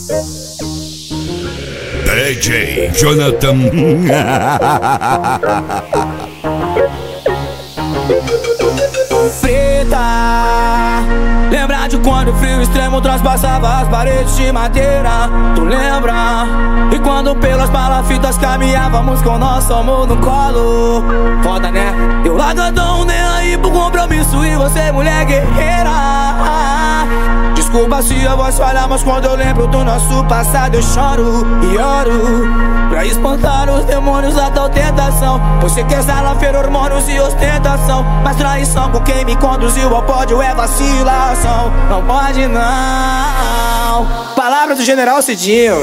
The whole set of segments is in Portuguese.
DJ Jonathan. Preta, lembra de quando o frio extremo transpassava as paredes de madeira? Tu lembra? E quando pelas palafitas caminhávamos com nosso amor no colo? Foda, né? Eu largadão, nem aí pro compromisso e você mulher guerreira. Desculpa se a voz falha, mas quando eu lembro do nosso passado eu choro e oro pra espantar os demônios da tal tentação. Você quer salafeiro, hormônios e ostentação, mas traição com quem me conduziu ao pódio é vacilação. Não pode não. Palavra do General Cidinho.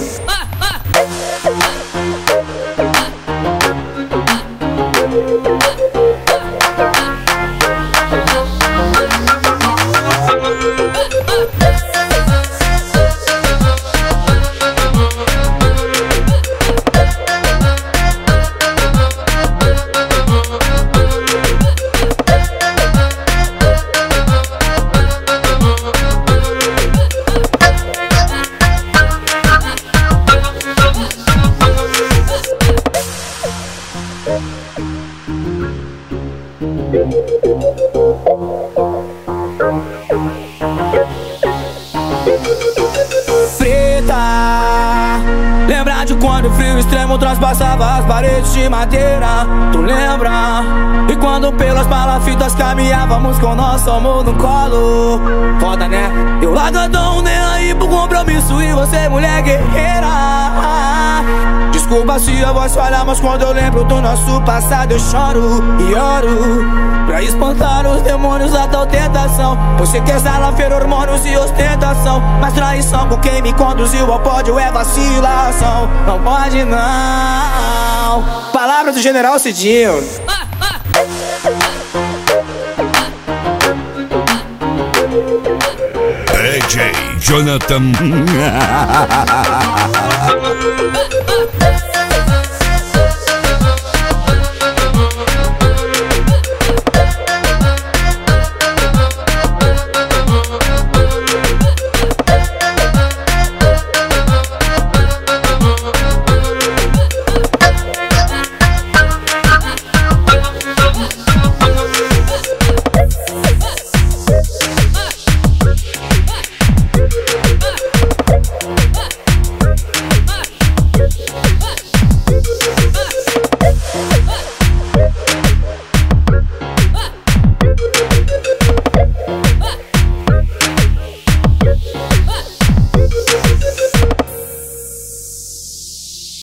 Preta, lembra de quando o frio extremo transpassava as paredes de madeira? Tu lembra? E quando pelas palafitas caminhávamos com nosso amor no colo? Foda, né? Eu largadão, nem aí pro compromisso e você mulher guerreira. Desculpa se a voz falha, mas quando eu lembro do nosso passado eu choro e oro pra espantar os demônios da tal tentação. Você quer salafeiro, hormônios e ostentação, mas traição com quem me conduziu ao pódio é vacilação. Não pode não. Palavra do General Cidinho. DJ Jonathan.